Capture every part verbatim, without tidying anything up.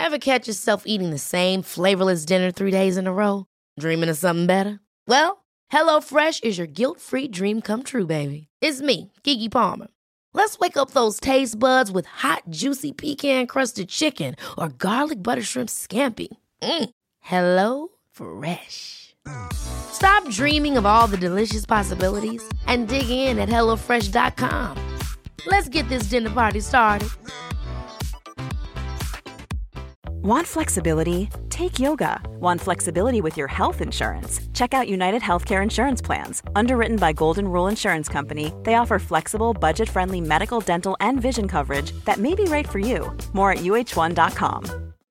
Ever catch yourself eating the same flavorless dinner three days in a row? Dreaming of something better? Well, HelloFresh is your guilt-free dream come true, baby. It's me, Keke Palmer. Let's wake up those taste buds with hot, juicy pecan-crusted chicken or garlic butter shrimp scampi. Mm. Hello Fresh. Stop dreaming of all the delicious possibilities and dig in at hello fresh dot com. Let's get this dinner party started. Want flexibility? Take yoga. Want flexibility with your health insurance? Check out United Healthcare Insurance Plans. Underwritten by Golden Rule Insurance Company, they offer flexible, budget-friendly medical, dental, and vision coverage that may be right for you. More at u h one dot com.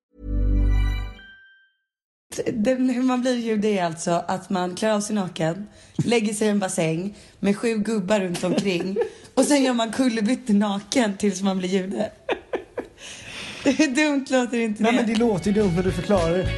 Den, hur man blir jude är alltså att man klär av sig naken, lägger sig i en bassäng med sju gubbar runt omkring och sen gör man kullerbytte naken tills man blir jude. Hur dumt låter det inte? Nej, det? men det låter ju dumt när du förklarar det.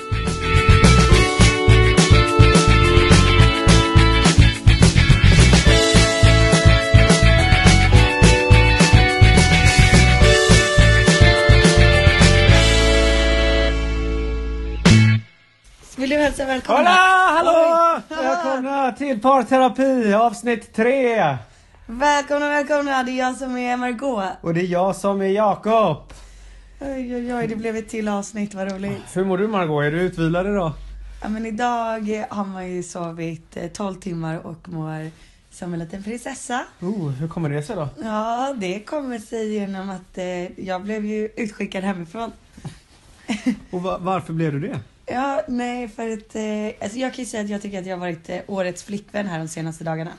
Vill du hälsa välkomna? Hola, hallå! Oj. Välkomna till parterapi, avsnitt tre. Välkomna, välkomna. Det är jag som är Margot. Och det är jag som är Jakob. Oj, oj, oj, det blev ett till avsnitt, vad roligt. Hur mår du, Margot? Är du utvilad idag? Ja, men idag har man ju sovit tolv timmar och mår som en liten prinsessa. Oh, hur kommer det sig då? Ja, det kommer sig genom att eh, jag blev ju utskickad hemifrån. Och va- varför blev du det? Ja, nej, för att eh, alltså jag kan ju säga att jag tycker att jag har varit eh, årets flickvän här de senaste dagarna.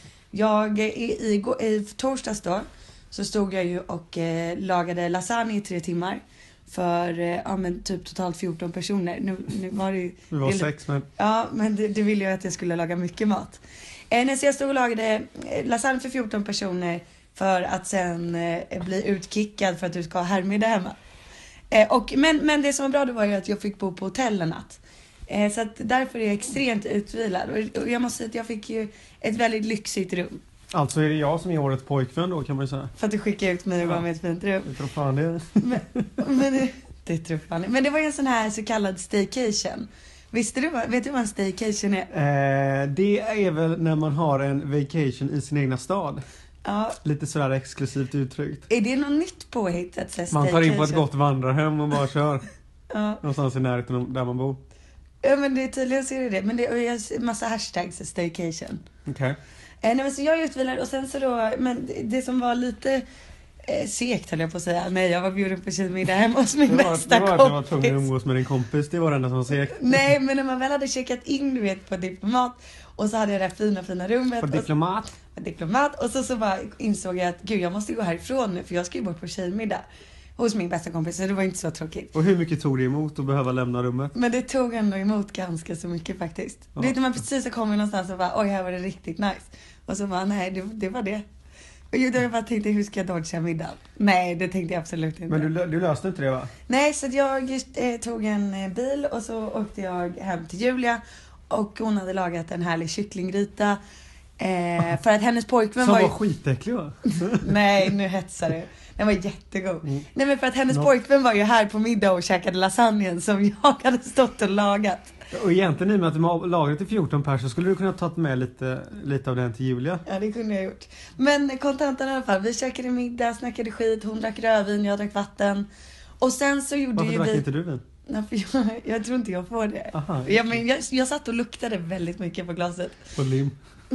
Jag, i, i, i torsdags då, så stod jag ju och eh, lagade lasagne i tre timmar. För, eh, ja men typ totalt fjorton personer. Nu, nu var det ju... Vi var det, sex, men... Ja, men du, du ville ju att jag skulle laga mycket mat. Eh, när jag stod och lagade eh, lasagne för fjorton personer för att sen eh, bli utkickad för att du ska ha herrmiddag hemma. Eh, och, men, men det som var bra då var ju att jag fick bo på hotell en natt. Eh, så att därför är jag extremt utvilad. Och, och jag måste säga att jag fick ju ett väldigt lyxigt rum. Alltså är det jag som är årets pojkvän då, kan man ju säga. För att du skickade ut mig och gav mig ett fint rum. Jag tror fan det. Men, men, det, det tror fan det. Men det var ju en sån här så kallad staycation. Visste du vad, vet du vad en staycation är? Eh, det är väl när man har en vacation i sin egna stad. Ja. Lite sådär exklusivt uttryckt. Är det något nytt påhitt att säga Man tar in på ett gott vandrarhem och bara kör. Ja. Någonstans i närheten där man bor. Ja, men det är tydligen så är det det. Men det är en massa hashtags staycation. Okej. Okay. Eh, nej, men så jag är utvilad och sen så då, men det, det som var lite eh, segt höll jag på att säga. Nej, jag var bjuden på tjejmiddag hemma hos min det var, bästa kompis. Det var att jag var tvungen att kompis. umgås med din kompis, det var det enda som var segt. Nej, men när man väl hade checkat in, du vet, på Diplomat. Och så hade jag det här fina, fina rummet. På Diplomat? Och, på Diplomat. Och så, så bara insåg jag att, gud, jag måste gå härifrån nu. För jag ska ju bort på tjejmiddag hos min bästa kompis. Så det var inte så tråkigt. Och hur mycket tog det emot att behöva lämna rummet? Men det tog ändå emot ganska så mycket faktiskt. Ja. Du vet när man precis har kommit någonstans och bara, oj, här var det riktigt nice. Och så bara, nej, det, det var det. Och jag bara tänkte, hur ska jag dodga middag? Nej, det tänkte jag absolut inte. Men du, du löste inte det, va? Nej, så jag eh, tog en bil och så åkte jag hem till Julia. Och hon hade lagat en härlig kycklinggryta. Eh, för att hennes pojkvän Som var ju... var skitäcklig, va? Nej, nu hetsar du. Den var jättegod. Mm. Nej, men för att hennes Nå- pojkvän var ju här på middag och käkade lasagnen som jag hade stått och lagat. Och egentligen i och med att de har lagrat till fjorton pers så skulle du kunna ta med lite, lite av den till Julia. Ja, det kunde jag gjort. Men kontanten i alla fall. Vi käkade middag, snackade skit. Hon drack rödvin, jag drack vatten. Och sen så gjorde Varför ju drack vi... inte du vin? Nej, för jag, jag tror inte jag får det. Aha, ja, men jag, jag satt och luktade väldigt mycket på glaset. på lim.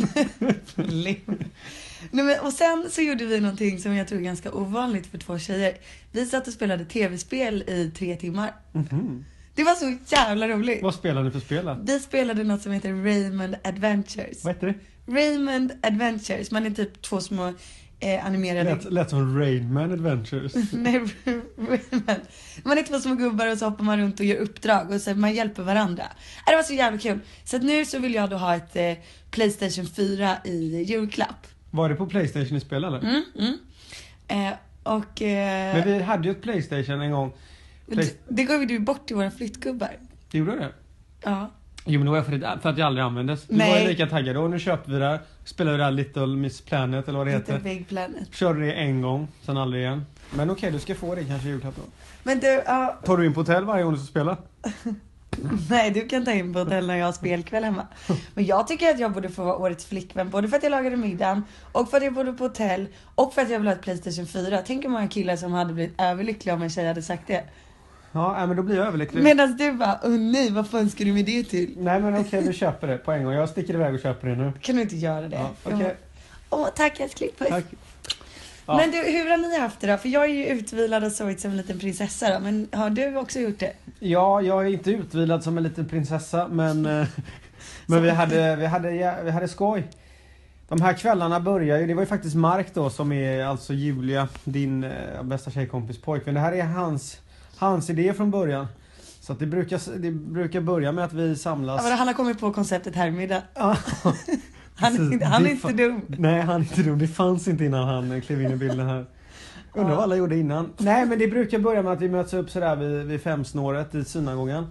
Lim. Nej, men, och sen så gjorde vi någonting som jag tror är ganska ovanligt för två tjejer. Vi satt och spelade tv-spel i tre timmar. Mm-hmm. Det var så jävla roligt. Vad spelar ni för spel då? Vi spelade något som heter Raymond Adventures. Vad heter det? Raymond Adventures. Man är typ två små eh, animerade... Lät, lät som Rainman Adventures. Nej, Raymond. Man är två små gubbar och så hoppar man runt och gör uppdrag. Och så man hjälper varandra. Det var så jävla kul. Så att nu så vill jag då ha ett eh, PlayStation fyra i julklapp. Var det på PlayStation i spel eller? Mm, mm. Eh, och... Eh, Men vi hade ju ett PlayStation en gång. Play... det, det gav du bort till våra flyttgubbar. Gjorde du det? Ja. Jo, men det var för att, för att jag aldrig användes. Du Nej. var ju lika taggad och nu köpte vi det. Spelade vi där Little Miss Planet eller vad det Little heter. Big Planet. Körde det en gång, sen aldrig igen. Men okej, okay, du ska få det kanske i julklapp då. Men du, ja... Tar du in på hotell varje gång du ska spela? Nej, du kan ta in på hotell när jag har spelkväll hemma. Men jag tycker att jag borde få vara årets flickvän. Både för att jag lagade middagen, och för att jag bodde på hotell, och för att jag vill ha ett PlayStation fyra. Tänk hur många killar som hade blivit överlyckliga om en tjej hade sagt det. Ja, men då blir jag överlycklig. Medan du bara, åh nej, vad fan ska du med det till? Nej, men okej, okay, du köper det på en gång. Jag sticker iväg och köper det nu. Kan du inte göra det? Ja, okej. Okay. Åh, tack älskling. Tack. Ja. Men du, hur har ni haft det då? För jag är ju utvilad och såg ut som en liten prinsessa då. Men har du också gjort det? Ja, jag är inte utvilad som en liten prinsessa. Men, men vi, hade, vi, hade, vi hade skoj. De här kvällarna börjar ju. Det var ju faktiskt Mark då som är alltså Julia, din äh, bästa tjejkompis pojkvän. Det här är hans, hans idé från början. Så att det, brukar, det brukar börja med att vi samlas. Ja, han har kommit på konceptet herrmiddag. Han är, inte, han är inte dum. Nej, han är inte dum. Det fanns inte innan han klev in i bilden här. Undrar vad alla gjorde innan. Nej, men det brukar börja med att vi möts upp sådär vid, vid femsnåret i synagogan.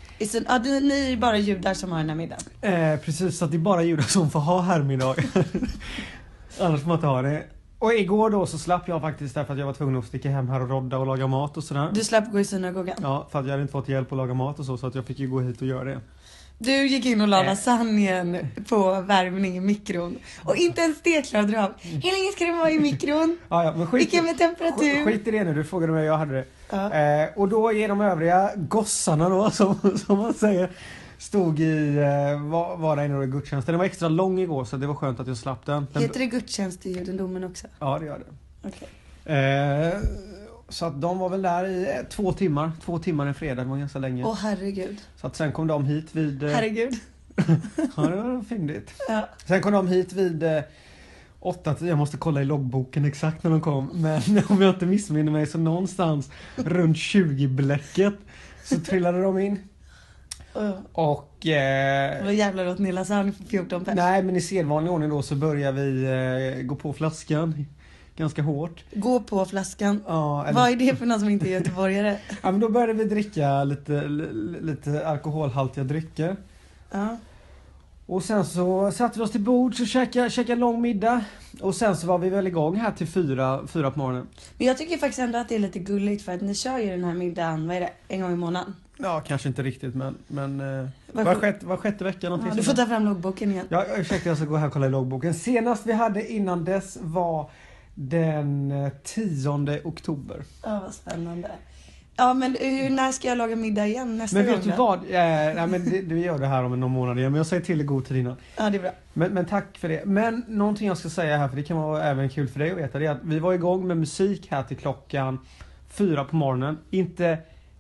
Ja, ni är bara judar som har den här middagen. Eh, precis, så att det är bara judar som får ha herrmiddag. Annars får man inte ha det. Och igår då så slapp jag faktiskt därför att jag var tvungen att sticka hem här och rodda och laga mat och sådär. Du slapp gå i synagogan? Ja, för att jag hade inte fått hjälp att laga mat och så, så att jag fick ju gå hit och göra det. Du gick in och la lasagnen på värmning i mikron. Och inte ens det klarade du av. Hur länge ska det vara i mikron? Ja, ja, men skit, vilken med temperatur? Skit i det nu, du frågade mig, jag hade det. Ja. Eh, och då är de övriga gossarna då, som, som man säger, stod i, eh, var, var där inne och i gudstjänsten. Den var extra lång igår så det var skönt att jag slapp den. den Heter det gudstjänst i judendomen också? Ja, det gör det. Okay. Eh, så att de var väl där i eh, två timmar. Två timmar en fredag, det var ganska länge. Åh herregud. Så att sen kom de hit vid... Eh, herregud. Ja, det var fyndigt. Ja. Sen kom de hit vid... Eh, åtta, jag måste kolla i loggboken exakt när de kom. Men om jag inte missminner mig så någonstans runt tjugo-bläcket så trillade de in. Uh. Och... Eh, Vad jävlar åt ni lasagne för fjorton pers? Nej, men i sedvanlig ordning då så börjar vi eh, gå på flaskan. Ganska hårt. Gå på flaskan? Ja. Eller... Vad är det för någon som inte är göteborgare? Ja, men då började vi dricka lite, lite alkoholhaltiga drycker. Ja. Och sen så satte vi oss till bord och käkade, käkade lång middag. Och sen så var vi väl igång här till fyra, fyra på morgonen. Men jag tycker faktiskt ändå att det är lite gulligt för att ni kör ju den här middagen, vad är det, en gång i månaden? Ja, kanske inte riktigt, men, men var, var, sjätte, var sjätte vecka någonting. Ja, du får ta fram loggboken igen. Ja, ursäkta, jag ska gå här och kolla i loggboken. Senast vi hade innan dess var den tionde oktober. Ja, vad spännande. Ja, men hur, när ska jag laga middag igen nästa gång? Men vet du vad? Eh, nej, men det, du gör det här om någon månad igen. Men jag säger till i god tid innan. Ja, det är bra. Men, men tack för det. Men någonting jag ska säga här, för det kan vara även kul för dig att veta, det är att vi var igång med musik här till klockan fyra på morgonen. Inte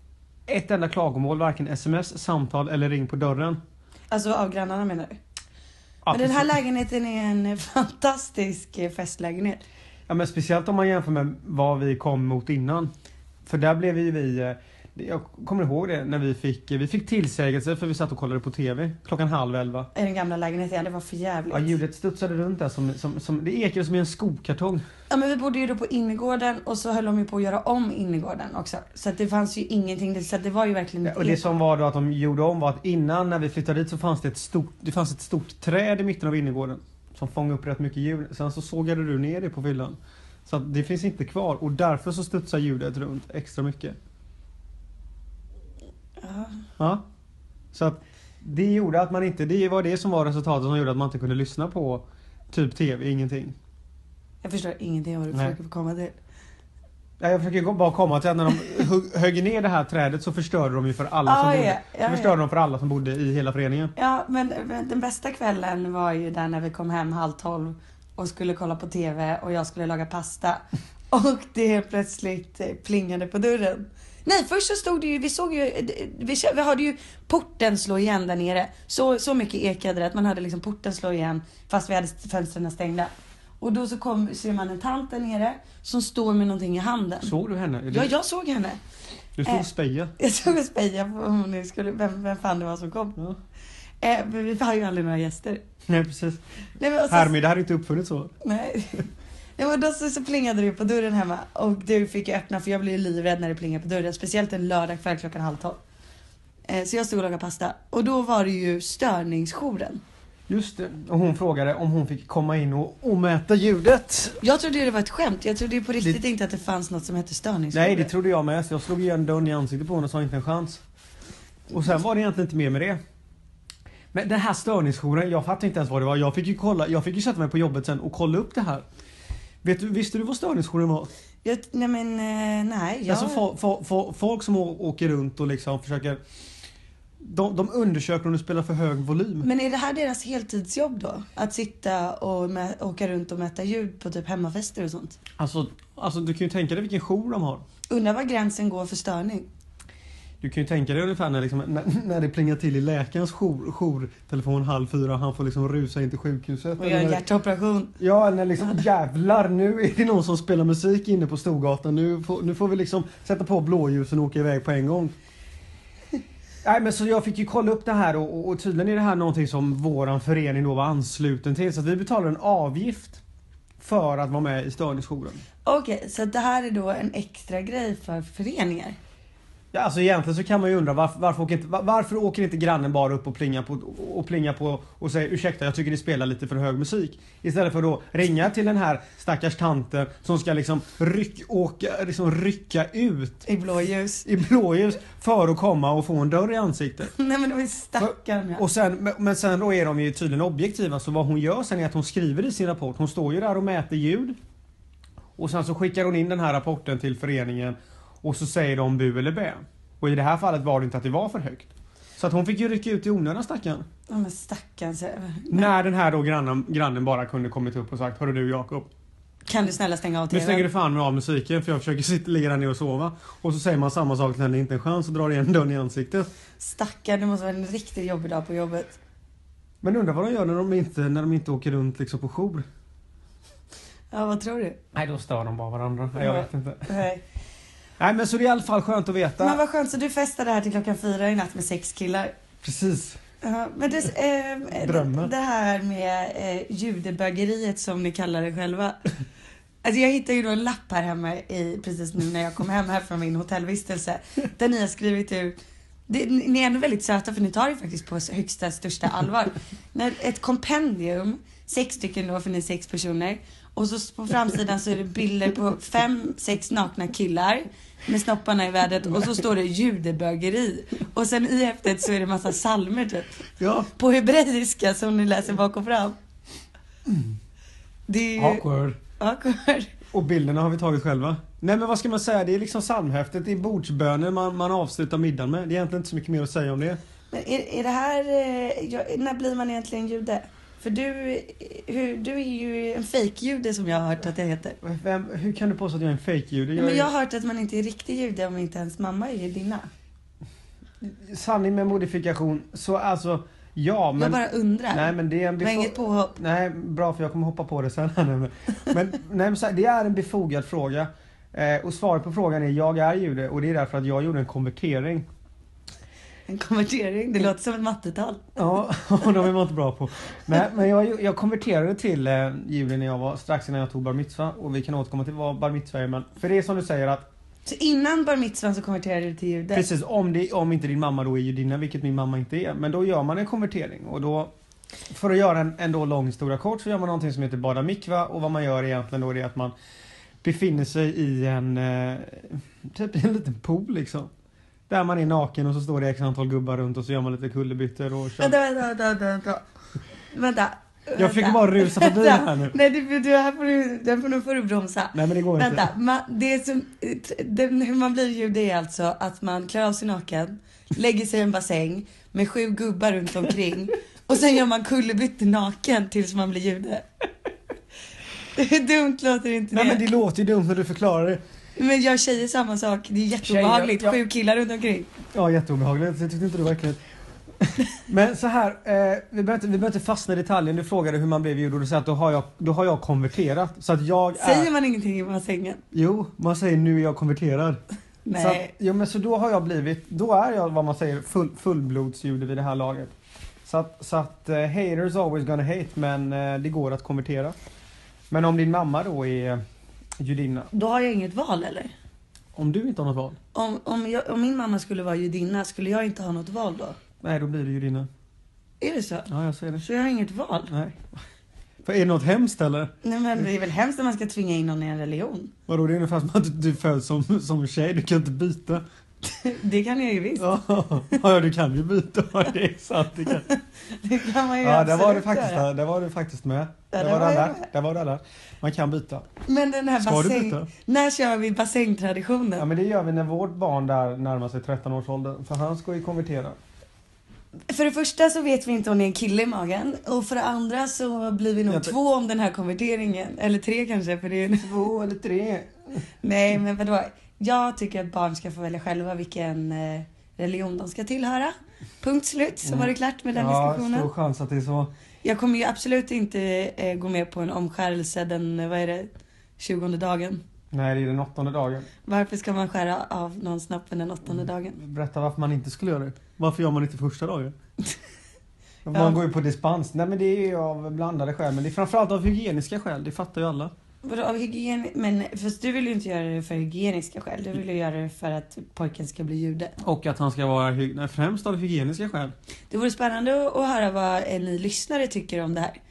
ett enda klagomål, varken sms, samtal eller ring på dörren. Alltså av grannarna menar du? Ja, men den här precis. lägenheten är en fantastisk festlägenhet. Ja, men speciellt om man jämför med vad vi kom mot innan. För där blev vi, vi jag kommer ihåg det när vi fick vi fick tillsägelse för vi satt och kollade på tv klockan halv elva. I den gamla lägenheten, det var för jävligt. Ja, ljudet studsade runt där som, som, som det ekade som i en skokartong. Ja, men vi bodde ju då på innergården och så höll de ju på att göra om innergården också. Så att det fanns ju ingenting, så att det var ju verkligen... Ja, och det som var då att de gjorde om var att innan när vi flyttade dit så fanns det ett stort, det fanns ett stort träd i mitten av innergården som fångade upp rätt mycket ljud. Sen så sågade du ner det på villan. Så att det finns inte kvar och därför så studsar ljudet runt extra mycket. Ja. Ja. Så att det gjorde att man inte, det var det som var resultatet som gjorde att man inte kunde lyssna på typ tv, ingenting. Jag förstår ingenting av vad du Nej. försöker komma till. Ja, jag försöker bara komma till att när de hö- högg ner det här trädet så förstörde de ju för alla som Ah, bodde. ja, ja, så förstörde ja. de för alla som bodde i hela föreningen. Ja, men, men den bästa kvällen var ju där när vi kom hem halv tolv och skulle kolla på tv och jag skulle laga pasta. Och det helt plötsligt plingade på dörren. Nej, först så stod det ju, vi såg ju, vi, vi hade ju porten slå igen där nere. Så, så mycket ekade det att man hade liksom porten slå igen fast vi hade fönstren stängda. Och då så kom, ser man en tant där nere som står med någonting i handen. Såg du henne? Ja, jag såg henne. Du stod och Eh, speja. Jag såg och speja på om ni skulle, vem, vem fan det var som kom. Ja. Eh, men vi har ju aldrig några gäster. Nej, precis. Nej, men och så, Härmed, det hade inte uppfunnits så. nej. Ja, men då så, så plingade det på dörren hemma. Och du fick jag öppna för jag blev livrädd när det plingade på dörren. Speciellt en lördag kväll klockan halv tolv. Eh, så jag stod och lagade pasta. Och då var det ju störningsjouren. Just det. Och hon frågade om hon fick komma in och, och mäta ljudet. Jag trodde det var ett skämt. Jag trodde på riktigt det... inte att det fanns något som hette störningsjour. Nej, det trodde jag med. Så jag slog igen dörren i ansiktet på henne och sa inte en chans. Och sen var det egentligen inte mer med det. Men den här störningsjouren, jag fattade inte ens vad det var. Jag fick ju kolla, jag fick ju sätta mig på jobbet sen och kolla upp det här. Vet du, visste du vad störningsjouren var? Jag, nej men, nej. Jag... Alltså fo, fo, fo, folk som åker runt och liksom försöker... De, de undersöker om du spelar för hög volym. Men är det här deras heltidsjobb då? Att sitta och mä, åka runt och mäta ljud på typ hemmafester och sånt? Alltså, alltså du kan ju tänka dig vilken jour de har. Undrar var gränsen går för störning. Du kan ju tänka dig ungefär när, liksom, när, när det plingar till i läkarens jour, jourtelefon halv fyra och han får liksom rusa in till sjukhuset. Och göra en hjärtoperation. Ja, när liksom jävlar, nu är det någon som spelar musik inne på Storgatan. Nu får, nu får vi liksom sätta på blåljusen och åka iväg på en gång. Nej, men så jag fick ju kolla upp det här och, och, och tydligen är det här någonting som våran förening då var ansluten till. Så att vi betalar en avgift för att vara med i störningsjouren. Okej, okay, så det här är då en extra grej för föreningar? Ja, alltså egentligen så kan man ju undra varför, varför, åker inte, varför åker inte grannen bara upp och plingar på och plingar på och säger ursäkta, jag tycker ni spelar lite för hög musik. Istället för att då ringa till den här stackars tanten som ska liksom, ryck, åka, liksom rycka ut i blåljus. I blåljus för att komma och få en dörr i ansiktet. Nej men de är stackarna. Och sen, men sen då är de ju tydligen objektiva, så vad hon gör sen är att hon skriver i sin rapport. Hon står ju där och mäter ljud. Och sen så skickar hon in den här rapporten till föreningen. Och så säger de bu eller bä. Och i det här fallet var det inte att det var för högt. Så att hon fick ju rycka ut i onödan, stackarn. Ja men stackarn. Så... När den här då grannen, grannen bara kunde kommit upp och sagt: hörru du Jakob, kan du snälla stänga av tvn? Nu stänger du fan med av musiken för jag försöker sitta, ligga där nere och sova. Och så säger man samma sak till henne, inte en chans, och drar igen dörren i ansiktet. Stackarn, det måste vara en riktigt jobbig dag på jobbet. Men undrar vad de gör när de inte, när de inte åker runt liksom på jour. Ja, vad tror du? Nej, då stör de bara varandra. Nej, jag vet inte. Nej. Nej, men så det är i alla fall skönt att veta. Men vad skönt, så du festade här till klockan fyra i natt med sex killar. Precis. Ja, men det, eh, Drömmen. Det här med eh, judebögeriet som ni kallar det själva. Alltså jag hittade ju då en lapp här hemma i, precis nu när jag kom hem här från min hotellvistelse. Där ni har skrivit ut. Det, ni är ändå väldigt söta för ni tar det faktiskt på högsta, största allvar. När ett kompendium, sex stycken då för ni är sex personer. Och så på framsidan så är det bilder på fem, sex nakna killar med snopparna i vädret. Och så står det judebögeri. Och sen i häftet så är det massa salmer typ. Ja. På hebreiska som ni läser bak och fram. Mm. Det är ju... Awkward. Awkward. Och bilderna har vi tagit själva. Nej, men vad ska man säga? Det är liksom psalmhäftet, det är bordsböner man, man avslutar middagen med. Det är egentligen inte så mycket mer att säga om det. Men är, är det här... Ja, när blir man egentligen jude? För du, hur, du är ju en fake-jude som jag har hört att jag heter. Vem, hur kan du påstå att jag är en fake-jude? Jag, men jag har hört att man inte är riktig jude om inte ens mamma är judinna. Sanning med modifikation. Så alltså, ja men... Jag bara undrar. Nej, men det är en befo- inget påhopp. Nej, bra, för jag kommer hoppa på det sen. men men nej, men så här, det är en befogad fråga. Eh, och svaret på frågan är jag är jude. Och det är därför att jag gjorde en konvertering. En konvertering? Det låter som ett mattetal. Ja, och de är man inte bra på. Nej, men jag, jag konverterade till eh, julen när jag var strax innan jag tog bar mitzva. Och vi kan återkomma till vad bar mitzva är. Men för det är som du säger att... Så innan bar mitzvan så konverterade du till jude? Precis, om, det, om inte din mamma då är judinna, vilket min mamma inte är. Men då gör man en konvertering. Och då, för att göra en, en då lång historia kort, så gör man någonting som heter bada mikva. Och vad man gör egentligen då är att man befinner sig i en, eh, typ en liten pool liksom. Där man är naken och så står det x antal gubbar runt och så gör man lite kullerbyttor och kör. Vänta, vänta, vänta, vänta. Vänta. Jag fick bara rusa förbi det här nu. Nej, du, du, här får du, den får, nu får du bromsa. Nej, men det går vänta, inte. Man, det är som, det, hur man blir jude är alltså att man klär av sig naken, lägger sig i en bassäng med sju gubbar runt omkring och sen gör man kullerbyttor naken tills man blir jude. Hur dumt låter inte det? Nej, men det låter ju dumt när du förklarar det. Men jag tjejer samma sak. Det är jätteobehagligt. Tjejer, ja. Sju killar runt omkring. Ja, jätteobehagligt. Det tyckte inte du verkligen. Men så här, eh, vi behöver inte, vi behöver inte fastna i detaljen. Du frågade hur man blev jude och du säger att då har jag, då har jag konverterat. Så att jag är... Säger man ingenting i bassängen? Jo, man säger nu är jag konverterad. Nej. Så att, jo, men så då har jag blivit, då är jag vad man säger full, fullblodsjude vid det här laget. Så att, så att uh, haters always gonna hate, men uh, det går att konvertera. Men om din mamma då är judinna. Då har jag inget val, eller? Om du inte har något val? Om, om, jag, om min mamma skulle vara judinna, skulle jag inte ha något val då? Nej, då blir det judinna. Är det så? Ja, jag ser det. Så jag har inget val? Nej. För är det något hemskt eller? Nej, men det är väl hemskt när man ska tvinga in någon i en religion. Vadå, det är ungefär som att du föds som, som tjej, du kan inte byta. Det kan jag ju visst. Ja, ja du kan ju byta. Det är sant, det kan. Det kan man ju Ja, där var, du absolut faktiskt, göra. där var du faktiskt med. Ja, där där var var det jag alla. med. Där var det alla. Man kan byta. Men den här Ska du bassäng... byta? När kör vi bassängtraditionen? Ja, men det gör vi när vårt barn där närmar sig tretton års ålder. För han ska ju konvertera. För det första så vet vi inte om det är en kille i magen. Och för det andra så blir vi nog Jag t- två om den här konverteringen. Eller tre kanske, för det är... Två eller tre. Nej, men vadå? Jag tycker att barn ska få välja själva vilken eh, religion de ska tillhöra. Punkt slut, så var det klart med den Ja, diskussionen. stor chans att det är så. Jag kommer ju absolut inte eh, gå med på en omskärelse den, eh, vad är det, tjugonde dagen. Nej, det är den åttonde dagen. Varför ska man skära av någon snoppen den åttonde dagen? Berätta varför man inte skulle göra det. Varför gör man inte första dagen? Man Ja. går ju på dispens. Nej, men det är ju av blandade skäl. Men det är framförallt av hygieniska skäl. Det fattar ju alla. Vadå, av hygien? Men fast du vill ju inte göra det för hygieniska skäl. Du vill ju göra det för att pojken ska bli jude. Och att han ska vara hy- nej, främst av hygieniska skäl. Det vore spännande att höra vad ni lyssnare tycker om det här.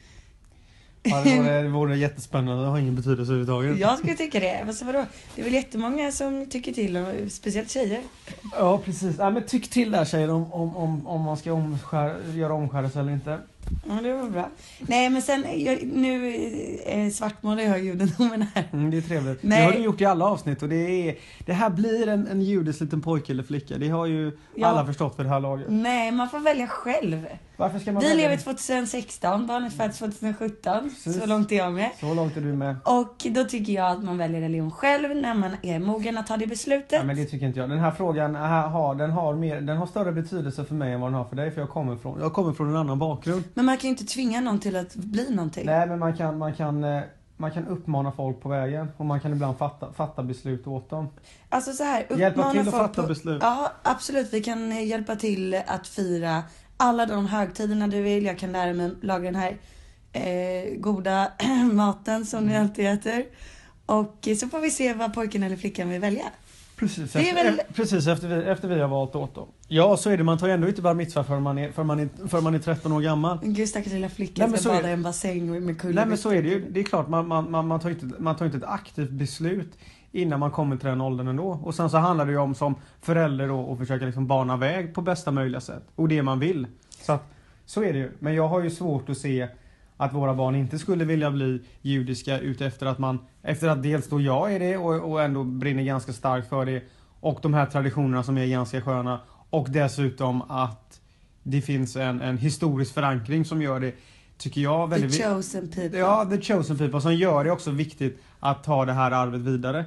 Ja, det vore, det vore jättespännande. Det har ingen betydelse överhuvudtaget. Jag skulle tycka det. Alltså vadå? Det är väl jättemånga som tycker till, och speciellt tjejer. Ja, precis. Ja, men tyck till där, tjejer, om, om, om, om man ska omskär, göra omskärelse eller inte. Ja, det var bra. Nej, men sen, jag, nu eh, svartmålar jag judendomen här. Mm, det är trevligt. Nej. Det har du gjort i alla avsnitt. Och det, är, det här blir en, en judisk liten pojke eller flicka. Det har ju Ja. alla förstått för det här laget. Nej, man får välja själv. Varför ska man Vi välja lever det? tjugohundrasexton, barnet föds tjugosjutton. Precis. Så långt är jag med. Så långt är du med. Och då tycker jag att man väljer religion själv när man är mogen att ta det beslutet. Ja, men det tycker inte jag. Den här frågan här har, den har, mer, den har större betydelse för mig än vad den har för dig. För jag kommer från, jag kommer från en annan bakgrund. Men man kan ju inte tvinga någon till att bli någonting. Nej, men man kan, man kan, eh, man kan uppmana folk på vägen. Och man kan ibland fatta, fatta beslut åt dem. Alltså så här, Hjälpa uppmana till att folk fatta på... beslut. Ja, absolut. Vi kan eh, hjälpa till att fira alla de högtiderna du vill. Jag kan lära mig laga den här eh, goda maten som ni alltid äter. Och eh, så får vi se vad pojken eller flickan vill välja. Precis, Det är efter, väl- e- precis efter, vi, efter vi har valt åt dem. Ja, så är det. Man tar ju ändå inte bar mitzvah för man är, för man är, för man är tretton år gammal. Men gud, stackars lilla Nej, flickan men ska så är bada det. i en bassäng och med kulor. Nej, men så är det ju. Det är klart, man, man, man, man, tar inte, man tar inte ett aktivt beslut innan man kommer till den åldern ändå. Och sen så handlar det ju om som förälder då, att försöka liksom bana väg på bästa möjliga sätt. Och det man vill. Så att, så är det ju. Men jag har ju svårt att se att våra barn inte skulle vilja bli judiska utefter att man, efter att dels då jag är det och, och ändå brinner ganska starkt för det. Och de här traditionerna som är ganska sköna. Och dessutom att det finns en, en historisk förankring som gör det, tycker jag, väldigt... The chosen people. Ja, the chosen people, som gör det också viktigt att ta det här arvet vidare.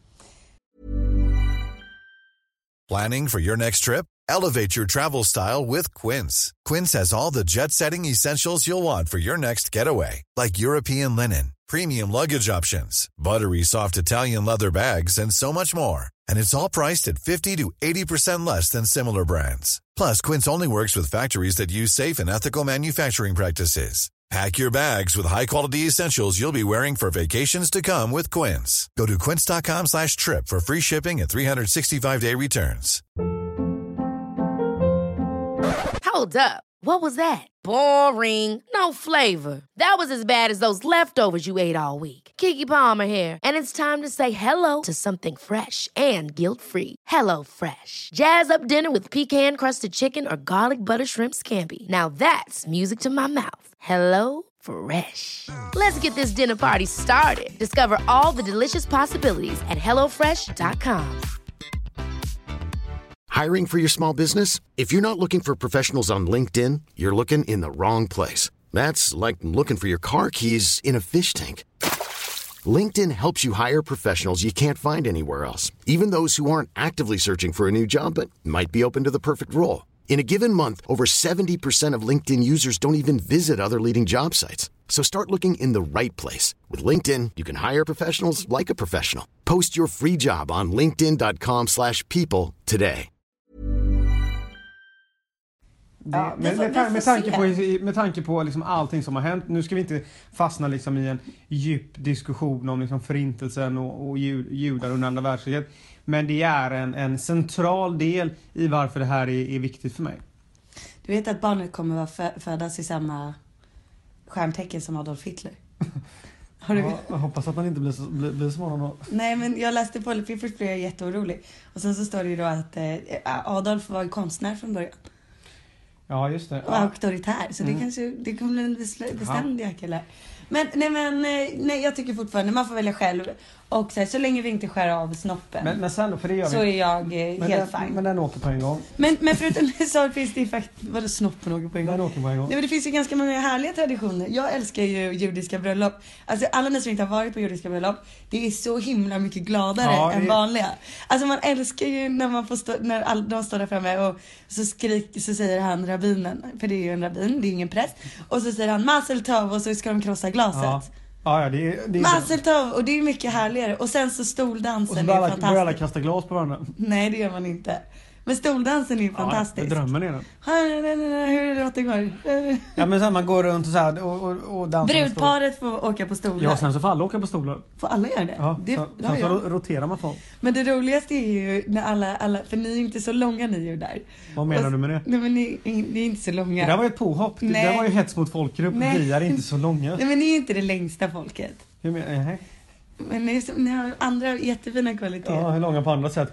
Planning for your next trip? Elevate your travel style with Quince. Quince has all the jet-setting essentials you'll want for your next getaway, like European linen, premium luggage options, buttery soft Italian leather bags, and so much more. And it's all priced at fifty to eighty percent less than similar brands. Plus, Quince only works with factories that use safe and ethical manufacturing practices. Pack your bags with high-quality essentials you'll be wearing for vacations to come with Quince. Go to quince.com slash trip for free shipping and three sixty-five day returns. Hold up. What was that? Boring. No flavor. That was as bad as those leftovers you ate all week. Keke Palmer here, and it's time to say hello to something fresh and guilt-free. Hello Fresh. Jazz up dinner with pecan-crusted chicken or garlic butter shrimp scampi. Now that's music to my mouth. Hello Fresh. Let's get this dinner party started. Discover all the delicious possibilities at hello fresh dot com. Hiring for your small business? If you're not looking for professionals on LinkedIn, you're looking in the wrong place. That's like looking for your car keys in a fish tank. LinkedIn helps you hire professionals you can't find anywhere else, even those who aren't actively searching for a new job but might be open to the perfect role. In a given month, over seventy percent of LinkedIn users don't even visit other leading job sites. So start looking in the right place. With LinkedIn, you can hire professionals like a professional. Post your free job on linkedin dot com slash people today. Det, Ja, vi med, får- med, vi tan- får med tanke se. på, med tanke på liksom allting som har hänt. Nu ska vi inte fastna liksom i en djup diskussion om liksom förintelsen och, och ju, judar under andra världskriget. Men det är en, en central del i varför det här är, är viktigt för mig. Du vet att barnet kommer vara fö- födas i samma stjärntecken som Adolf Hitler. Har du... ja, jag hoppas att man inte blir, så, blir, blir som honom då. Nej, men jag läste på det, först blev jag jätteorolig. Och sen så står det ju då att eh, Adolf var konstnär från början. Ja, just det. Och Ja. auktoritär. Så mm. det kanske det kommer bli en besl- bestämd jäkla. Men, nej, men nej, jag tycker fortfarande man får välja själv. Och så, här, så länge vi inte skär av snoppen. Men, men sen då, för det gör vi. Så är jag eh, men helt den, fine. Men den åker på en gång. Men, men förutom det så finns det ju faktiskt... Vadå snoppen åker på en gång? Den åker på en gång. Nej, men det finns ju ganska många härliga traditioner. Jag älskar ju judiska bröllop. Alltså alla ni som inte har varit på judiska bröllop, det är så himla mycket gladare ja, än det... vanliga. Alltså man älskar ju när man får stå, när all, de står där framme och så skrik, så säger han rabbinen, för det är ju en rabbin, det är ingen präst. Och så säger han Mazel tov och så ska de krossa glaset. Ja. Ja, ja, det är, det är Mazel tov, och det är mycket härligare. Och sen så stoldansen, och så är börjar alla, fantastisk. börjar alla kasta glas på varandra. Nej, det gör man inte. Men stoldansen är ju fantastisk. Ja, drömmen är den. Hur låter det går? Ja, men sen man går runt och så här och, och, och dansar. Brudparet får åka på stolar. Ja, sen så får alla åka på stolar. Får alla göra det? Ja, det sen, ja, sen så ja. roterar man folk. Men det roligaste är ju när alla, alla för ni är ju inte så långa ni är ju där. Vad menar och, du med det? Nej, men ni, ni är inte så långa. Det där var ju ett påhopp. Det Nej. där var ju hets mot folkgrupp. Nej. Vi är inte så långa. Nej, men ni är inte det längsta folket. Hur menar jag? Men ni, är så, ni har andra jättefina kvaliteter. Ja, hur långa på andra sätt?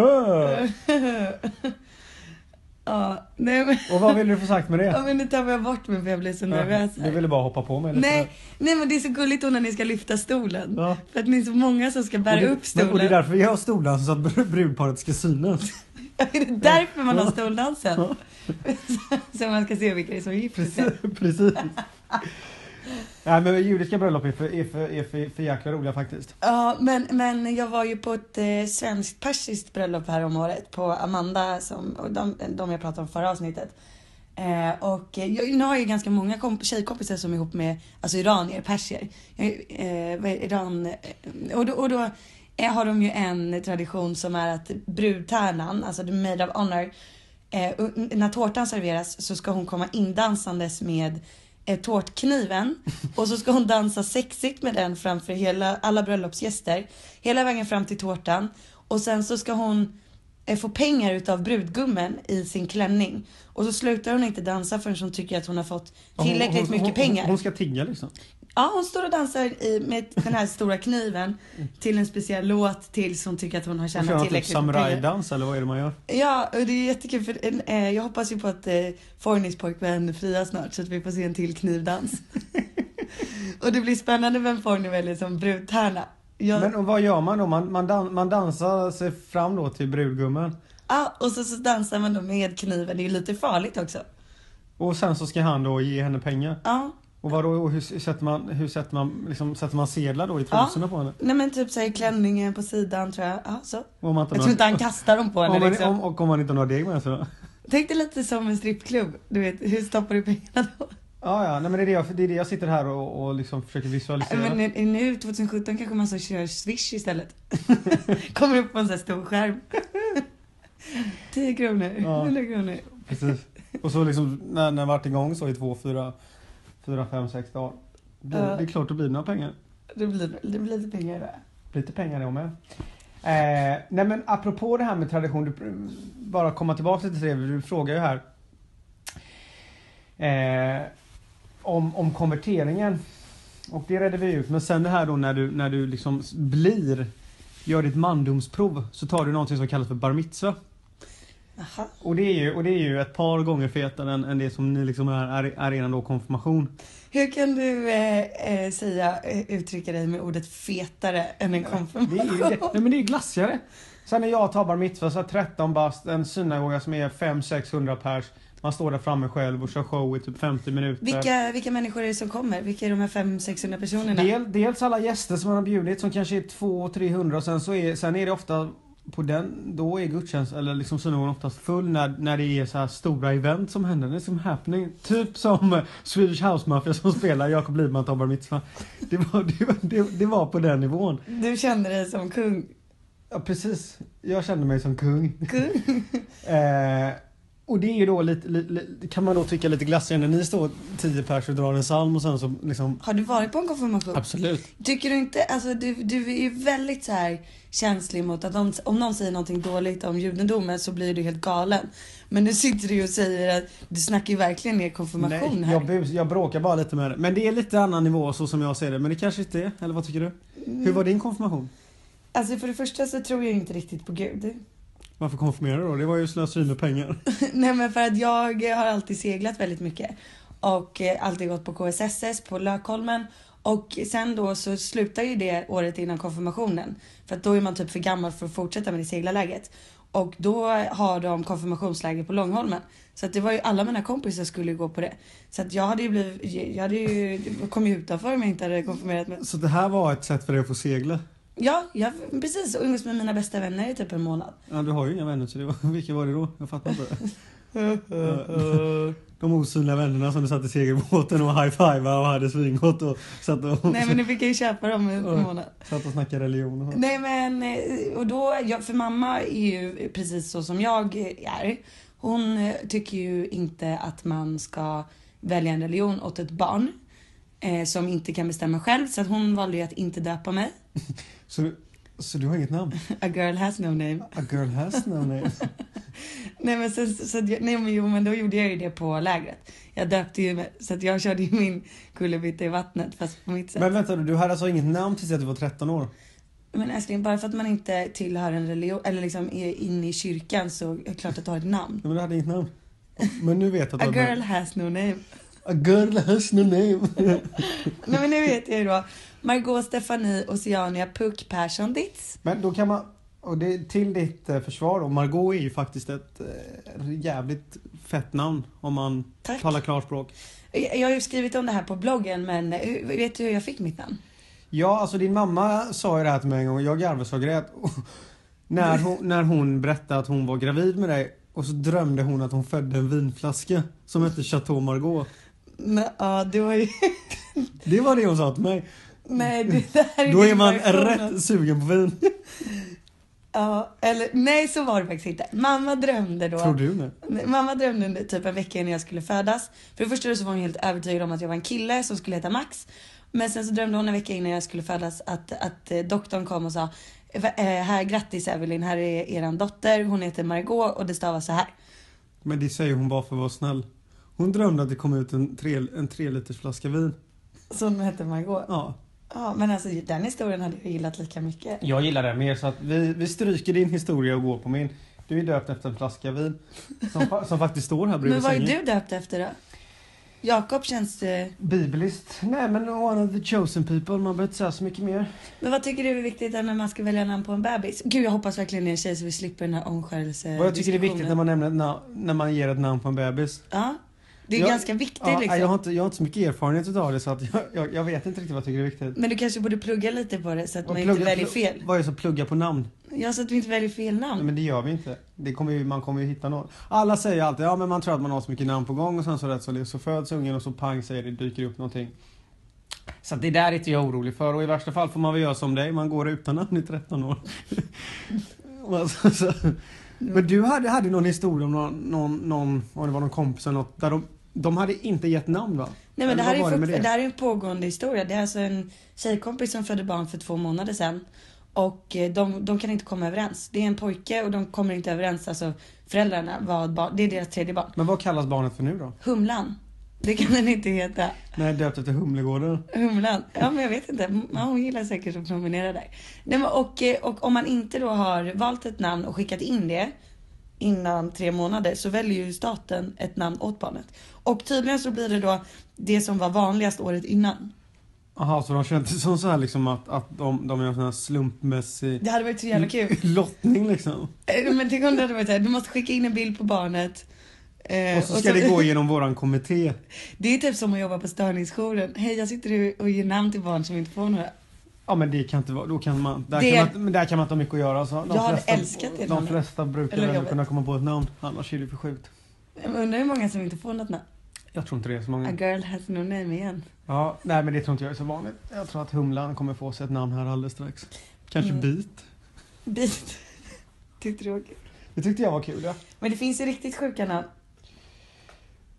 Ja, nej men... Och vad vill du få sagt med det? Ja, men nu tar jag bort mig för jag blir så nervös. Du ville bara hoppa på mig lite. Nej, nej, men det är så gulligt då när ni ska lyfta stolen. Ja. För att ni är så många som ska bära och det, upp stolen. Men, och det är därför vi har stolar så att brudparet ska synas. Är det därför man har stoldansen? Så man ska se vilka det är som gifter sig. Precis. Precis. Nej, men judiska bröllop är för, är för, är för, för jäkla roliga faktiskt. Ja, men, men jag var ju på ett eh, svenskt persiskt bröllop här om året på Amanda, som, och de, de jag pratade om förra avsnittet. Eh, och jag, nu har jag ju ganska många komp- tjejkompisar som är ihop med alltså iranier, persier. Jag, eh, vad är Iran, eh, och då, och då eh, har de ju en tradition som är att brudtärnan, alltså the maid of honor, eh, när tårtan serveras så ska hon komma indansandes med eh, tårtkniven och så ska hon dansa sexigt med den framför hela, alla bröllopsgäster hela vägen fram till tårtan, och sen så ska hon eh, få pengar utav brudgummen i sin klänning, och så slutar hon inte dansa förrän hon tycker att hon har fått tillräckligt hon, hon, mycket hon, pengar. Hon, hon ska tigga liksom. Ja, hon står och dansar i, med den här stora kniven till en speciell låt tills hon tycker att hon har tjänat typ tillräckligt med pengar. samurajdans eller vad är det man gör? Ja, och det är jättekul för eh, jag hoppas ju på att eh, Fornis pojkvän friar snart så att vi får se en till knivdans. Och det blir spännande vem Forni väljer som brudtärna. Jag... Men och vad gör man då? Man, man, dan, man dansar sig fram då till brudgummen. Ja, och så, så dansar man då med kniven. Det är ju lite farligt också. Och sen så ska han då ge henne pengar. Ja. Och vad då, och hur sätter man, hur sätter man, liksom, sätter man sedlar då i trosorna Ja. på henne? Nej, men typ så här klänningen på sidan tror jag. Ja, så. Om man inte Jag några- tror inte han kastar dem på henne om man, liksom. om, och om man inte har några deg med sig då? Tänk dig lite som en strippklubb. Du vet, hur stoppar du pengarna då? Ja, ja, nej, men det är det jag, det är det jag sitter här och, och liksom försöker visualisera. Men nu, nu tjugosjutton kanske man så kör Swish istället. Kommer upp på en sån här stor skärm. tio kronor, Ja. hundra kronor. Precis. Och så liksom när när varit igång så i två, fyra, fyra, fem, sex dagar. Det, Ja. det är klart att det blir några pengar. Det blir, det blir lite pengar där. Lite pengar det med. Eh, nej men apropå det här med tradition, du, bara komma tillbaka till det, du frågar ju här. Eh, om, om konverteringen. Och det redde vi ut. Men sen det här då när du, när du liksom blir, gör ditt mandomsprov, så tar du någonting som kallas för bar mitzvah. Aha. Och det är ju, och det är ju ett par gånger fetare än, än det som ni liksom är, är, är redan då konfirmation. Hur kan du eh, eh, säga, eh, uttrycka dig med ordet fetare än en konfirmation? Det är ju, det, nej men det är glassigare. Sen när jag tar bar mitzvah så är tretton bast, en synagoga som är fem till sexhundra pers. Man står där framme själv och kör show i typ femtio minuter. Vilka, vilka människor är det som kommer? Vilka är de här fem till sexhundra personerna? Del, dels alla gäster som man har bjudit som kanske är två till trehundra, och sen så är, sen är det ofta på den, då är gudstjänst eller liksom synagogan oftast full när, när det är så här stora event som händer. Det är som happening. Typ som Swedish House Mafia som spelar Jakob Lidman tar bar mitzvah. Det var, det, var, det, det var på den nivån. Du kände dig som kung. Ja, precis. Jag kände mig som kung. Kung? eh, Och det är ju då lite, lite kan man då tycka lite glassigt när ni står tio pers och drar en psalm och sen så liksom... Har du varit på en konfirmation? Absolut. Tycker du inte, alltså du, du är ju väldigt så här känslig mot att om, om någon säger någonting dåligt om judendomen så blir du helt galen. Men nu sitter du och säger att du snackar ju verkligen ner konfirmation. Nej, här. jag, bus, jag bråkar bara lite med det. Men det är lite annan nivå så som jag ser det. Men det kanske inte är, eller vad tycker du? Mm. Hur var din konfirmation? Alltså för det första så tror jag inte riktigt på Gud. Varför konfirmerade du då? Det var ju slöseri med pengar. Nej men för att jag har alltid seglat väldigt mycket. Och alltid gått på K S S S på Lökholmen. Och sen då så slutar ju det året innan konfirmationen. För att då är man typ för gammal för att fortsätta med det seglarläget. Och då har de konfirmationsläger på Långholmen. Så att det var ju alla mina kompisar skulle gå på det. Så att jag hade ju blivit, jag hade ju kommit utanför om jag inte hade konfirmerat mig. Så det här var ett sätt för dig att få segla? Ja, jag, precis. Och umgås med mina bästa vänner i typ en månad. Ja, du har ju inga vänner så det var, vilka var det då? Jag fattar inte. De osynliga vännerna som du satt i segelbåten och high-fiva och hade svingott och satt och... Nej men nu fick jag ju köpa dem i en månad. Satt och snackade religion och... Nej men, och då, för mamma är ju precis så som jag är. Hon tycker ju inte att man ska välja en religion åt ett barn eh, som inte kan bestämma själv. Så att hon valde ju att inte döpa mig. Så du, så du har inget namn? A girl has no name. A girl has no name. Nej men, så, så, nej, men, jo, men då gjorde jag ju det på lägret. Jag döpte ju mig, så att jag körde ju min kullerbytta i vattnet fast på mitt sätt. Men vänta, du hade alltså inget namn tills att du var tretton år? Men älskling, bara för att man inte tillhör en religion eller liksom är inne i kyrkan så är det klart att du har ett namn. Men du hade inget namn. Men nu vet jag att A girl has no name. A girl has no name. Nej men nu vet jag ju då. Margot, Stefanie, Oceania, Puck, Persson, Ditz. Men då kan man, och det, till ditt eh, försvar då, Margot är ju faktiskt ett eh, jävligt fett namn om man Tack. talar klarspråk. Jag, jag har ju skrivit om det här på bloggen, men uh, vet du hur jag fick mitt namn? Ja, alltså din mamma sa ju det här till mig en gång, jag garvade så grät. när, hon, när hon berättade att hon var gravid med dig och så drömde hon att hon födde en vinflaska som hette Chateau Margaux. Nej, ja, det var ju... Det var det hon sa till mig. Nej, det där är Då är man rätt sugen på vin. Ja, eller nej så var det faktiskt inte. Mamma drömde då. Tror du det? Mamma drömde typ en vecka innan jag skulle födas. För det första så var hon helt övertygad om att jag var en kille som skulle heta Max. Men sen så drömde hon en vecka innan jag skulle födas att, att doktorn kom och sa: här, grattis Evelyn, här är eran dotter. Hon heter Margot och det stavas så här. Men det säger hon bara för att vara snäll. Hon drömde att det kom ut en tre, en tre liters flaska vin. Som heter Margot? Ja. Ja, men alltså den historien hade jag gillat lika mycket. Jag gillar det mer så att vi, vi stryker din historia och går på min. Du är döpt efter en flaska vin. Som, som faktiskt står här bredvid. Men vad är sängen. du döpt efter då? Jakob känns det... Bibelist. Nej men one of the chosen people. Man behöver inte säga så mycket mer. Men vad tycker du är viktigt när man ska välja namn på en bebis? Gud, jag hoppas verkligen det är en tjej så vi slipper den här omskärelse. Vad jag tycker det är viktigt när man, nämner ett namn, när man ger ett namn på en bebis. Ja, det är jag, ganska viktigt ja, liksom. jag, har inte, jag har inte så mycket erfarenhet av det så att jag, jag, jag vet inte riktigt vad jag tycker är viktigt. Men du kanske borde plugga lite på det så att Vad man plugga, inte väljer pl- fel. Vad är det som plugga på namn? Ja, så att vi inte väljer fel namn. Nej, men det gör vi inte. Det kommer ju, man kommer ju hitta något. Alla säger alltid, ja men man tror att man har så mycket namn på gång och sen så rätt så, så föds ungen och så pang säger det, dyker upp någonting. Så det där är inte jag orolig för och i värsta fall får man väl göra som dig, man går utan namn i tretton år. så, så. Men du hade, hade någon historia om någon, någon, någon, om det var någon kompis eller något, där de, de hade inte gett namn va? Nej men eller det här, är vad var fort, det det? med det här är en pågående historia. Det är alltså en tjejkompis som födde barn för två månader sedan. Och de, de kan inte komma överens. Det är en pojke och de kommer inte överens. Alltså föräldrarna, vad barn, det är deras tredje barn. Men vad kallas barnet för nu då? Humlan. Det kan den inte heta. Nej, döpt efter Humlegården. Humlan. Ja men jag vet inte. Ja, hon gillar säkert att promenera där. Nej, men, och, och om man inte då har valt ett namn och skickat in det innan tre månader så väljer ju staten ett namn åt barnet. Och tydligen så blir det då det som var vanligast året innan. Jaha, så de känner inte som så här liksom att, att de, de gör en sån här slumpmässig Det hade varit så jävla kul. lottning liksom. Men tänk om det hade varit så här, du måste skicka in en bild på barnet. Eh, Och så ska och så, det gå igenom våran kommitté. Det är typ som att jobba på störningsjouren. Hej, jag sitter och ger namn till barn som inte får några. Ja men det kan inte vara, då kan man, där, det... kan, man, men där kan man inte ha mycket att göra. Så de jag flesta, hade älskat det. De flesta brukar väl kunna komma på ett namn, annars är det för sjukt. Jag undrar hur många som inte får något namn. Jag tror inte det är så många. A girl has no name igen. Ja, nej men det tror inte jag är så vanligt. Jag tror att Humlan kommer få sig ett namn här alldeles strax. Kanske mm. Bit. Bit. Tyckte du var kul? Det tyckte jag var kul, ja. Men det finns ju riktigt sjuka namn.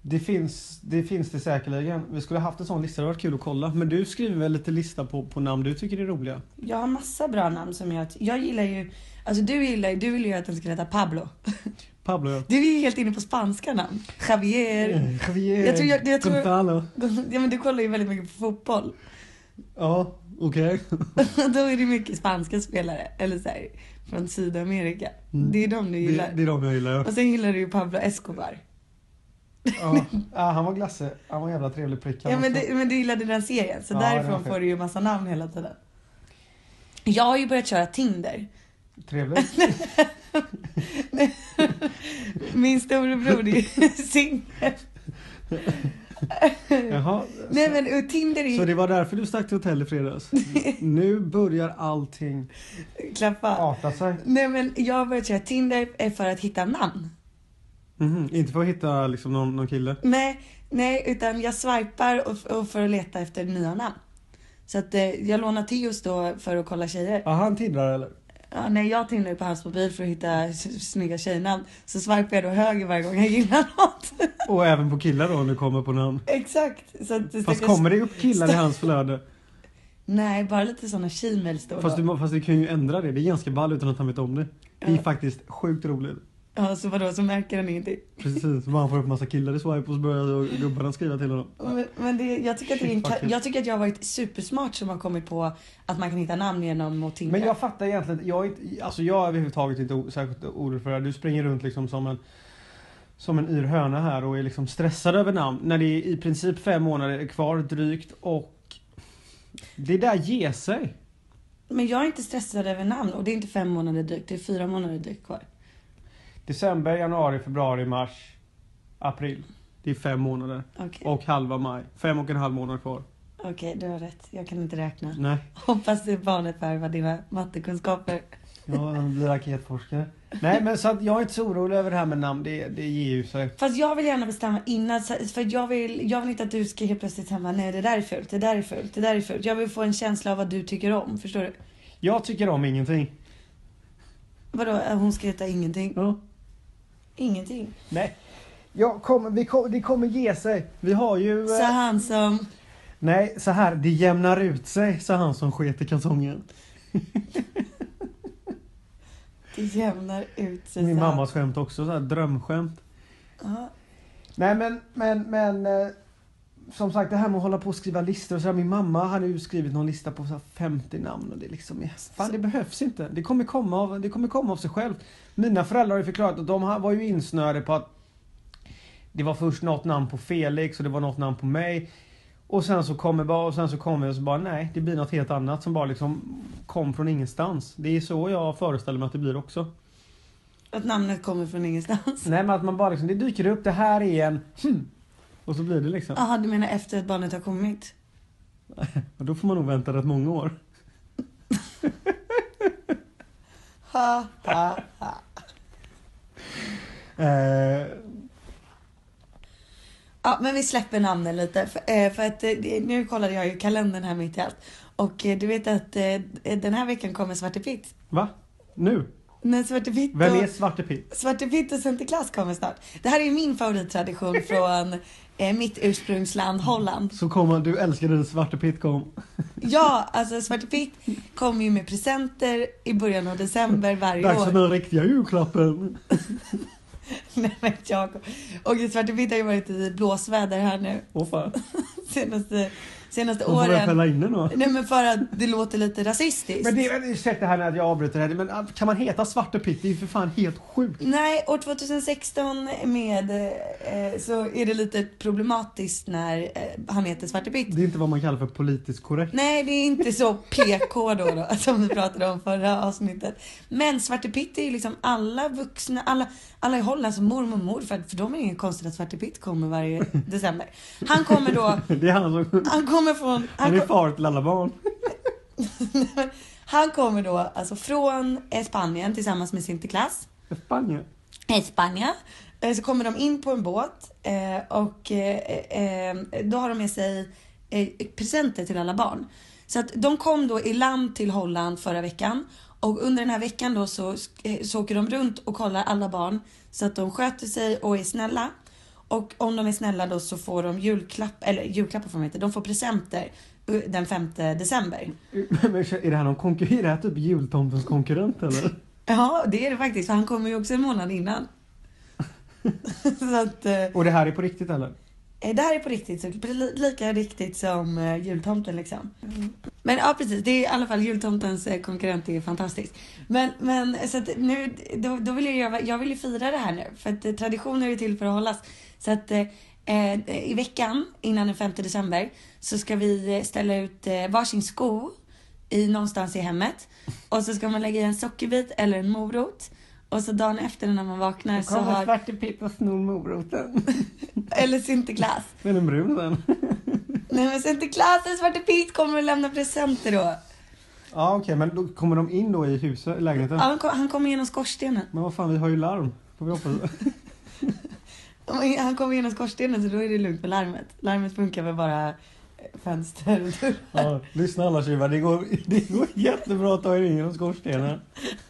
Det finns, det finns det säkerligen. Vi skulle ha haft en sån lista, det har varit kul att kolla. Men du skriver väl lite lista på, på namn du tycker är roliga? Jag har massa bra namn som jag... Jag gillar ju... Alltså du gillar ju... Du vill ju att den ska heta Pablo. Pablo, ja. Du är ju helt inne på spanska namn. Javier. Mm, Javier. Jag tror... Jag, jag tror Gonzalo. ja, men du kollar ju väldigt mycket på fotboll. Ja, okej. Okay. Då är det mycket spanska spelare. Eller så här, från Sydamerika. Mm. Det är de du gillar. Det, det är de jag gillar, ja. Och sen gillar du ju Pablo Escobar. Ja, ja, han var glasse. Han var en jävla trevlig prick. Ja, men, det, men du gillade den serien. Så ja, därifrån får du ju massa namn hela tiden. Jag har ju börjat köra Tinder. Trevligt. Min storebror är ju singel. Jaha. Nej, men Tinder är... Så det var därför du stack till hotell i fredags. Nu börjar allting klappa. arta sig. Nej, men jag har börjat köra Tinder för att hitta namn. Mm-hmm. Inte för att hitta liksom någon, någon kille? Nej, nej, utan jag swipar och, och för att leta efter nya namn. Så att eh, jag lånar Theos då för att kolla tjejer. Ja, han tindrar eller? Ja, nej, jag tindrar på hans mobil för att hitta s- snygga tjejnamn. Så swipar jag då höger varje gång jag gillar något. Och även på killar då, om du kommer på namn. Exakt. Så att det fast kommer det upp killar i hans flöde? Nej, bara lite sådana she-mails då. Fast du, fast du kan ju ändra det. Det är ganska ball utan att han vet om det. Det är ja. faktiskt sjukt roligt. Ja, så vadå? Så märker han ingenting. Precis, så man får upp massa killar i swipe och så börjar gubbarna skriva till honom. Men, men det, jag, tycker att det är en, jag tycker att jag har varit supersmart som har kommit på att man kan hitta namn genom att tinga. Men jag fattar egentligen, jag är inte, alltså jag är överhuvudtaget inte o, särskilt orolig för det här. Du springer runt liksom som en som en yr höna här och är liksom stressad över namn. När det är i princip fem månader kvar drygt och det där ger sig. Men jag är inte stressad över namn och det är inte fem månader drygt, det är fyra månader drygt kvar. December, januari, februari, mars, april. Det är fem månader. Okay. Och halva maj. Fem och en halv månad kvar. Okej, okay, du har rätt. Jag kan inte räkna. Nej. Hoppas det barnet värvar dina mattekunskaper. Ja, han blir raketforskare. Nej, men så att jag är inte så orolig över det här med namn. Det, det ger ju sig. Fast jag vill gärna bestämma innan. För jag vill, jag vill inte att du ska helt plötsligt säga nej, det där är fult, det där är fult, det där är fult. Jag vill få en känsla av vad du tycker om. Förstår du? Jag tycker om ingenting. Vadå? Hon ska heta ingenting? Ja. Ingenting? Nej. Jag kommer, vi kom, det kommer ge sig. Vi har ju... Så han som... Nej, så här. Det jämnar ut sig, så han som sket i kalsongen. Det jämnar ut sig. Min mammas skämt också, så här drömskämt. Ja. Nej, men, men, men... Som sagt, det här med att hålla på och skriva listor och så här, min mamma hade ju skrivit någon lista på så här femtio namn och det liksom, fan det behövs inte. Det kommer komma av, det kommer komma av sig själv. Mina föräldrar har ju förklarat att de var ju insnöade på att det var först något namn på Felix och det var något namn på mig. Och sen så kommer bara, och sen så kommer och så bara, nej, det blir något helt annat som bara liksom kom från ingenstans. Det är så jag föreställer mig att det blir också. Att namnet kommer från ingenstans? Nej, men att man bara liksom, det dyker upp, det här är en... Hmm. Och så blir det liksom. Jaha, du menar efter att barnet har kommit? Då får man nog vänta rätt många år. ha, ha, ha. Eh. Ja, men vi släpper namnen lite. För, eh, för att eh, nu kollade jag ju kalendern här mitt i allt. Och eh, du vet att eh, den här veckan kommer Svarte Pitt. Va? Nu? Nej, Svarte Pitt och... Vem är Svarte Pitt? Svarte Pitt och Sinterklaas kommer snart. Det här är min favorittradition från eh, mitt ursprungsland Holland. Så kommer du älskar det Svarte Pitt kom. Ja, alltså Svarte Pitt kommer ju med presenter i början av december varje Dags år. för den riktiga julklappen. Nej, men jag... Och Svarte Pitt har ju varit i blåsväder här nu. Åh fan. Senaste, senaste Och får jag åren. fälla in den då? Nej, men för att det låter lite rasistiskt. Men det är ursäkta här när jag avbryter det här. Men kan man heta Svarte Pitt? Det är ju för fan helt sjukt. Nej, år tjugohundrasexton med eh, så är det lite problematiskt när eh, han heter Svarte Pitt. Det är inte vad man kallar för politiskt korrekt. Nej, det är inte så P K då, då som vi pratade om förra avsnittet. Men Svarte Pitt är ju liksom alla vuxna, alla, alla i Holland som mormor och morfar, för de är ingen konstigt att Svarte Pitt kommer varje december. Han kommer då... Det är han som... Han kommer från... Han, han är kom, far till alla barn. han kommer då alltså från Spanien tillsammans med Sinterklaas. Spanien? Spanien. Så kommer de in på en båt och då har de med sig presenter till alla barn. Så att de kom då i land till Holland förra veckan. Och under den här veckan då så, så åker de runt och kollar alla barn så att de sköter sig och är snälla. Och om de är snälla då så får de julklapp, eller julklappar får de inte, de får presenter den femte december. Men är det här någon konkurrent? Är det här typ jultomtens konkurrent eller? Ja, det är det faktiskt, för han kommer ju också en månad innan. Så att, och det här är på riktigt eller? Det här är på riktigt, så lika riktigt som uh, jultomten liksom. Mm. Men ja, precis, det är i alla fall jultomtens uh, konkurrent, är fantastiskt. Men, men så att nu, då, då vill jag, jag vill ju fira det här nu, för att uh, traditioner är ju till för att hållas. Så att uh, i veckan innan den femte december så ska vi ställa ut uh, varsin sko i, någonstans i hemmet. Och så ska man lägga i en sockerbit eller en morot. Och så dagen efter när man vaknar så har... Svarte Pitt och snor moroten. Eller Sinterklaas. Men den brun den. Nej, men Sinterklaas och Svarte Pitt kommer att lämna presenter då. Ja, okej. Okay, men då kommer de in då i huset, i lägenheten? Ja, han, kom, han kommer genom skorstenen. Men vad fan, vi har ju larm. Får vi hoppas. Han kommer genom skorstenen, så då är det lugnt med larmet. Larmet funkar väl bara fönster och dörrar. Ja, lyssna alla tjuvar. Det går, det går jättebra att ta er in genom skorstenen.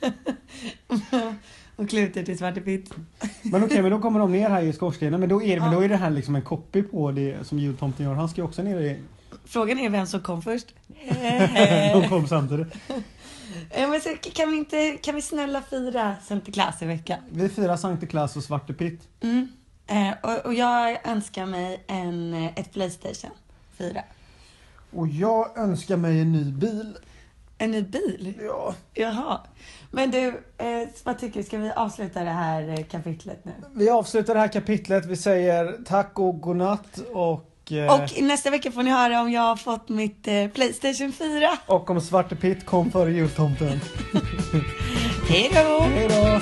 Och kluter till Svarte Pitt. Men okej, okay, men då kommer de ner här i skorstenen. Men då är, ja. men då är det här liksom en copy på det som jultomten gör. Han ska ju också ner i... Frågan är vem som kom först. De kom samtidigt. Men så kan vi inte, kan vi snälla fira Sinterklaas i veckan? Vi firar Sinterklaas och Svarte Pitt. Mm. Eh, och, och jag önskar mig en, ett PlayStation fyra. Och jag önskar mig en ny bil. En ny bil? Ja. Jaha. Men du, eh, vad tycker du? Ska vi avsluta det här kapitlet nu? Vi avslutar det här kapitlet. Vi säger tack och godnatt. Och, eh, och nästa vecka får ni höra om jag har fått mitt eh, PlayStation fyra. Och om Svarte Pitt kom före jultomten. Hej då! Hej då!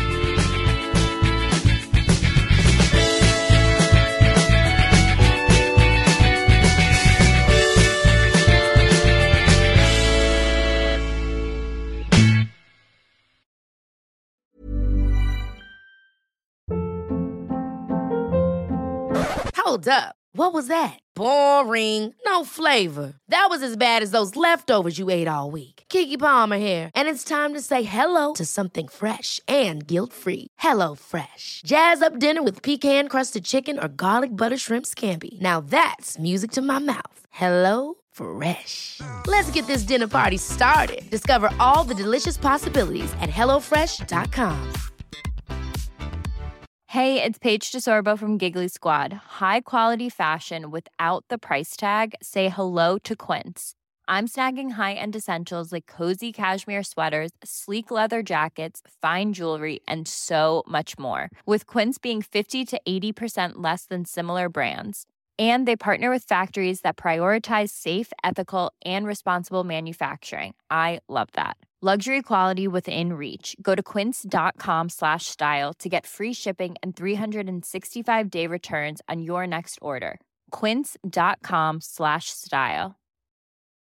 Hold up. What was that? Boring. No flavor. That was as bad as those leftovers you ate all week. Keke Palmer here, and it's time to say hello to something fresh and guilt-free. Hello Fresh. Jazz up dinner with pecan-crusted chicken or garlic butter shrimp scampi. Now that's music to my mouth. Hello Fresh. Let's get this dinner party started. Discover all the delicious possibilities at hello fresh dot com. Hey, it's Paige DeSorbo from Giggly Squad. High quality fashion without the price tag. Say hello to Quince. I'm snagging high-end essentials like cozy cashmere sweaters, sleek leather jackets, fine jewelry, and so much more. With Quince being fifty to eighty percent less than similar brands. And they partner with factories that prioritize safe, ethical, and responsible manufacturing. I love that. Luxury quality within reach. Go to quince.com slash style to get free shipping and three sixty-five day returns on your next order. Quince.com slash style.